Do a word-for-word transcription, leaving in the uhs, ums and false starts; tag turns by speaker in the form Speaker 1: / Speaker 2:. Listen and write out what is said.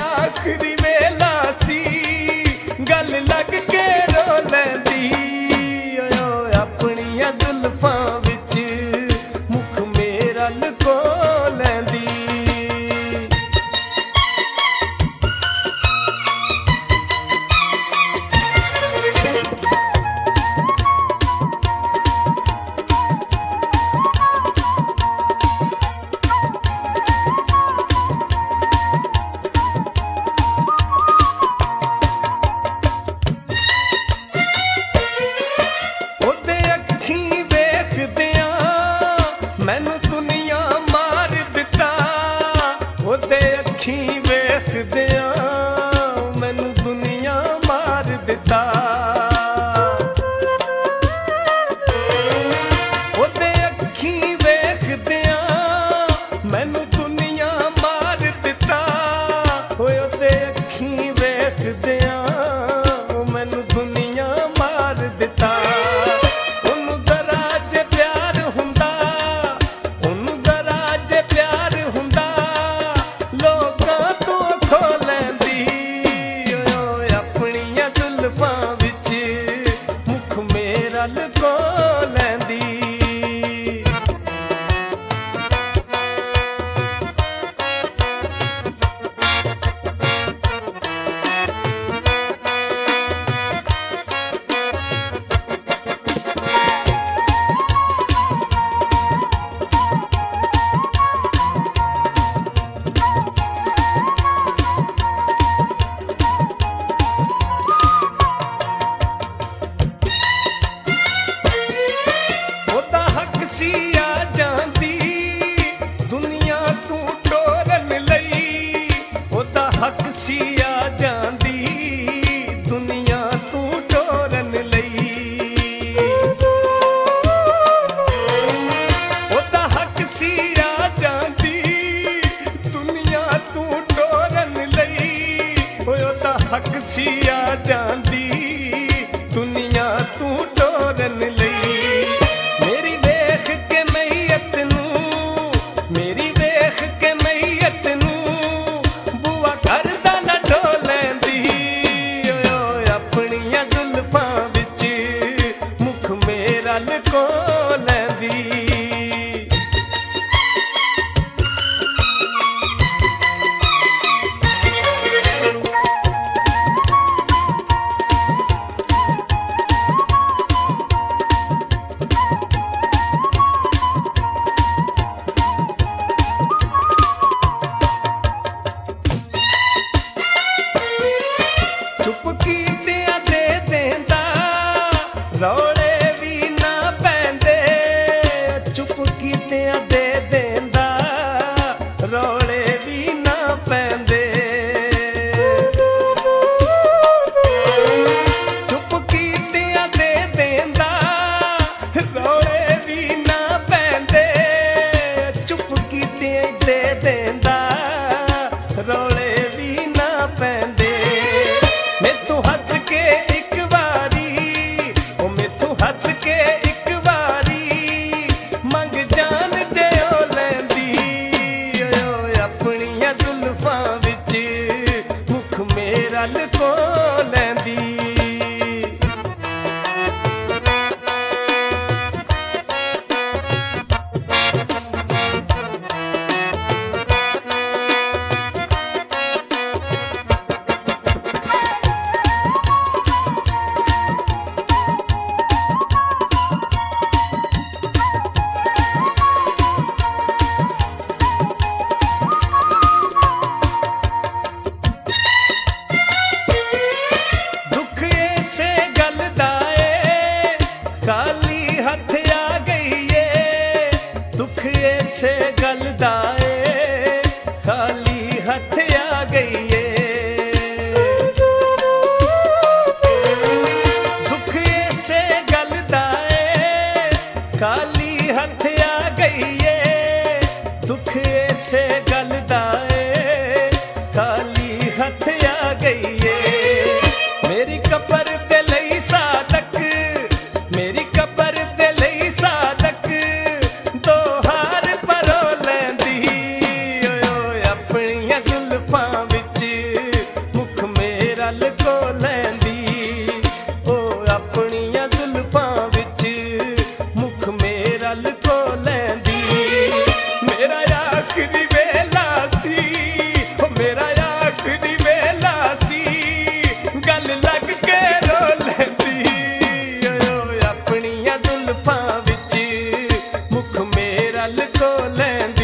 Speaker 1: आखिरी वेला सी गल लग के रो लैंदी अपनियां जुल्फां विच मुख मेरा लुको लैंदी। मैनू दुनिया मार दिता ओदे अखी वेखदिया मैनू दुनिया मार दिता ओदे अखी वेखदिया मैनू दुनिया मार दिता ओदे अखी वेखदिया मैनू दुनिया मार दिता। सी आ जांदी दुनिया तू टोरन लई ओदा हक सी आ जांदी दुनिया तू टोरन लई ओदा हक सी आ जांदी दुनिया तू टोरन लई ओदा हक सी आ जांदी दुनिया तू टोरन लई। रौले भी ना पैंदे चुप कीतियां दे देंदा रौले भी ना पैंदे चुप कीतियां दे देंदा रौले भी ना पैंदे चुप कीतियां दे देंदा रौले भी ना पैंदे। मैनू हंस के एक बारी हंस के एक बारी मंग जान जे ओ लैंदी अपनियां जुल्फां विच मुख मेरा लुको लैंदी। से गलदा ए खाली हथ आ गई है दुख से गलदा ए खाली हथ आ गई है दुख से गलदा ए खाली हथ आ गई है। मेरी कबर ते लई सादक मेरी कबर ते लई सादक दो हार परो लैंदी अपनियां जुल्फां विच ਰਲ ਕੋ ਲੈਂਦੀ